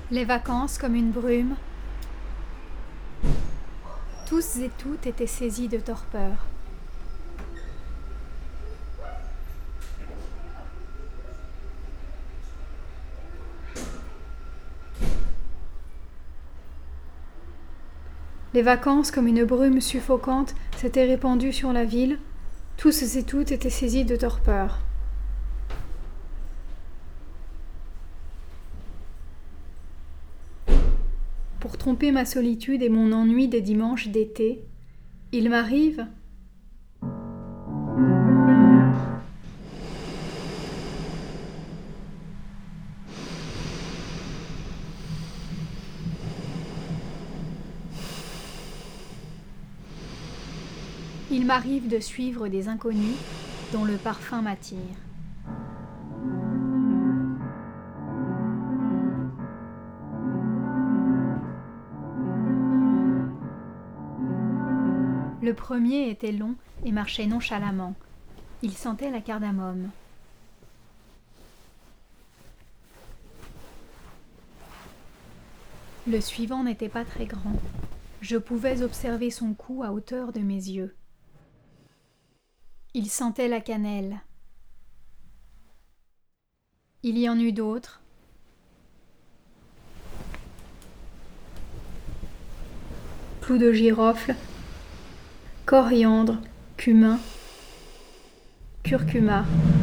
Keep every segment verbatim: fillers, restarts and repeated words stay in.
Les vacances comme une brume. Tous et toutes étaient saisis de torpeur. Les vacances comme une brume suffocante s'étaient répandues sur la ville. Tous et toutes étaient saisis de torpeur. Pour tromper ma solitude et mon ennui des dimanches d'été, il m'arrive Il m'arrive de suivre des inconnus dont le parfum m'attire. Le premier était long et marchait nonchalamment. Il sentait la cardamome. Le suivant n'était pas très grand. Je pouvais observer son cou à hauteur de mes yeux. Il sentait la cannelle. Il y en eut d'autres. Clous de girofle, coriandre, cumin, curcuma.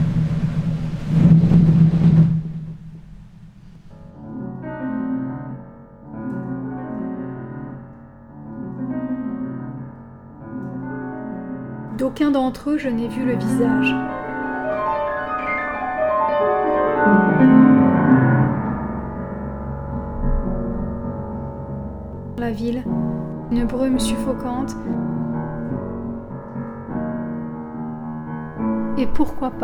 D'aucun d'entre eux je n'ai vu le visage. La ville, une brume suffocante. Et pourquoi pas ?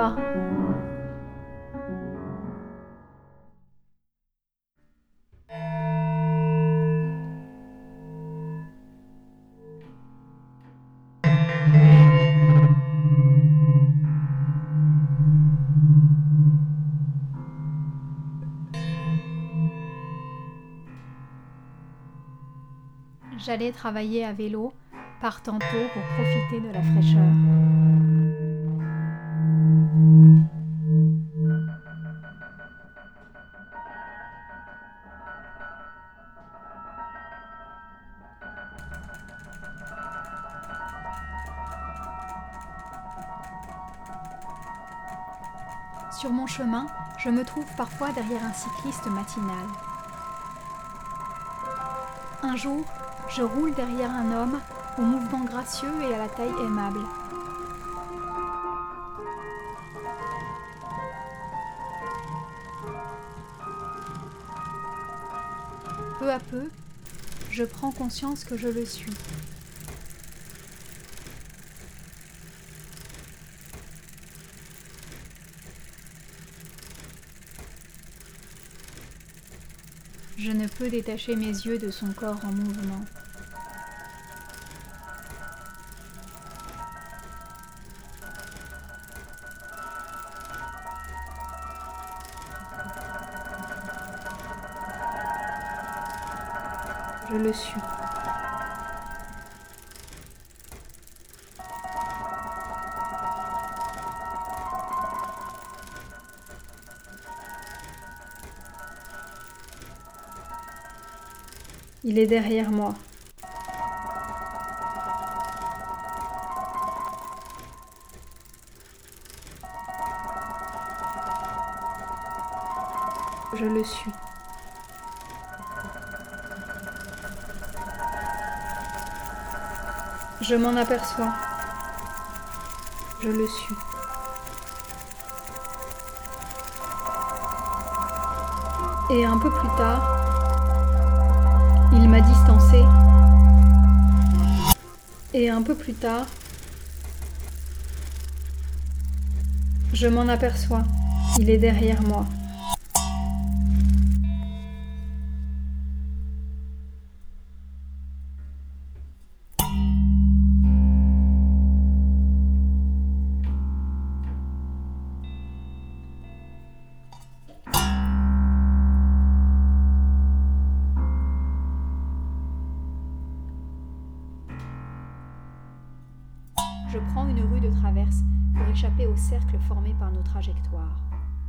J'allais travailler à vélo, partant tôt pour profiter de la fraîcheur. Sur mon chemin, je me trouve parfois derrière un cycliste matinal. Un jour, je roule derrière un homme au mouvement gracieux et à la taille aimable. Peu à peu, je prends conscience que je le suis. Je ne peux détacher mes yeux de son corps en mouvement. Je le suis. Il est derrière moi. Je le suis. Je m'en aperçois. Je le suis. Et un peu plus tard, il m'a distancé. Et un peu plus tard, je m'en aperçois. Il est derrière moi. traverse pour échapper au cercle formé par nos trajectoires.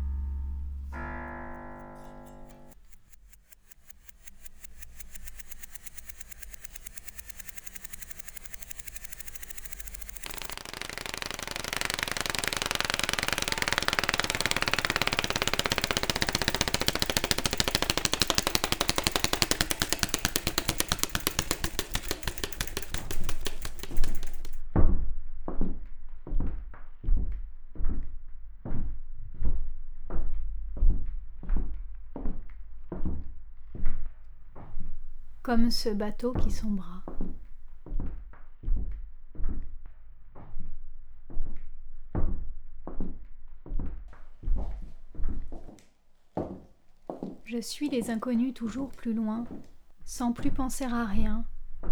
Comme ce bateau qui sombra. Je suis les inconnus toujours plus loin, sans plus penser à rien.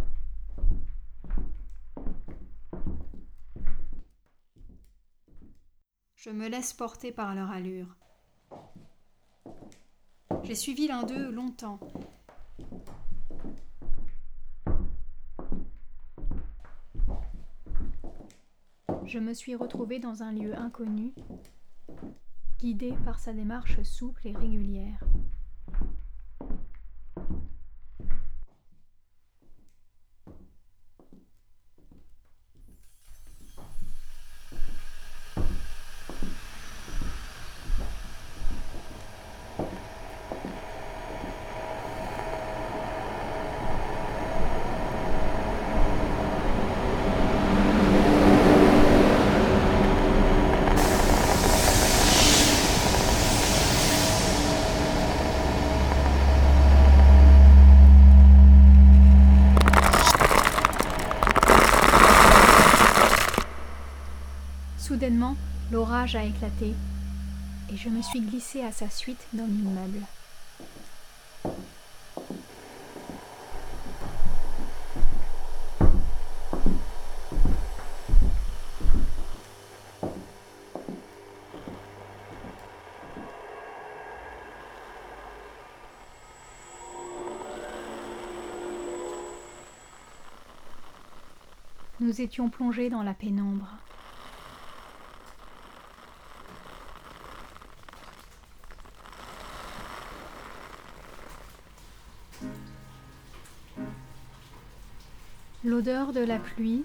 Je me laisse porter par leur allure. J'ai suivi l'un d'eux longtemps. Je me suis retrouvée dans un lieu inconnu, guidée par sa démarche souple et régulière. Soudainement, l'orage a éclaté et je me suis glissée à sa suite dans l'immeuble. Nous étions plongés dans la pénombre. L'odeur de la pluie,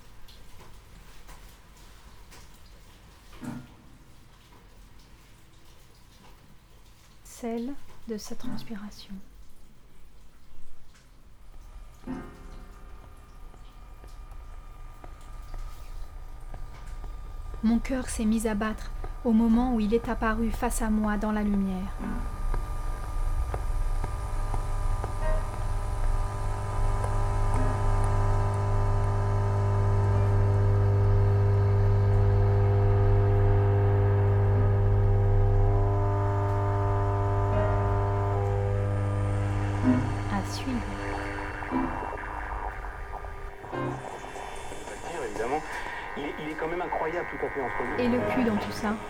celle de sa transpiration. Mon cœur s'est mis à battre au moment où il est apparu face à moi dans la lumière. À suivre. Évidemment, il est, il est quand même incroyable tout à fait entre nous. Et le cul dans tout ça.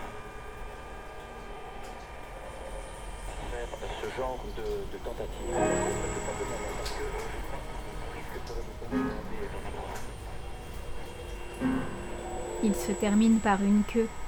Ce genre de, de tentative. Il se termine par une queue